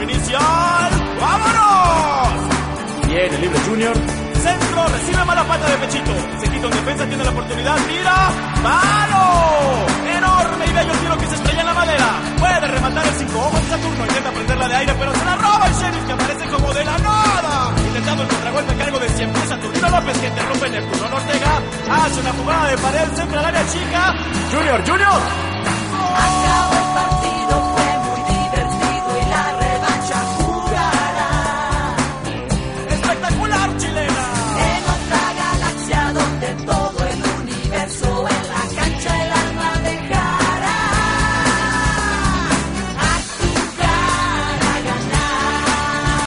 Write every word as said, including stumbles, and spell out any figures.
inicial. ¡Vámonos! Viene libre Junior. Centro, recibe mala pata de pechito. Se quita un defensa, tiene la oportunidad. ¡Mira! ¡Palo! Enorme y bello tiro que se estrella en la madera. Puede rematar el cinco ojos de Saturno. Intenta prenderla de aire, pero se la roba el Sheriff, que aparece como de la nada. Intentando el contragolpe a cargo de siempre Saturnino López, que interrumpe Neptuno Ortega. Hace una jugada de pared, centra al área chica. Junior, Junior. ¡Oh!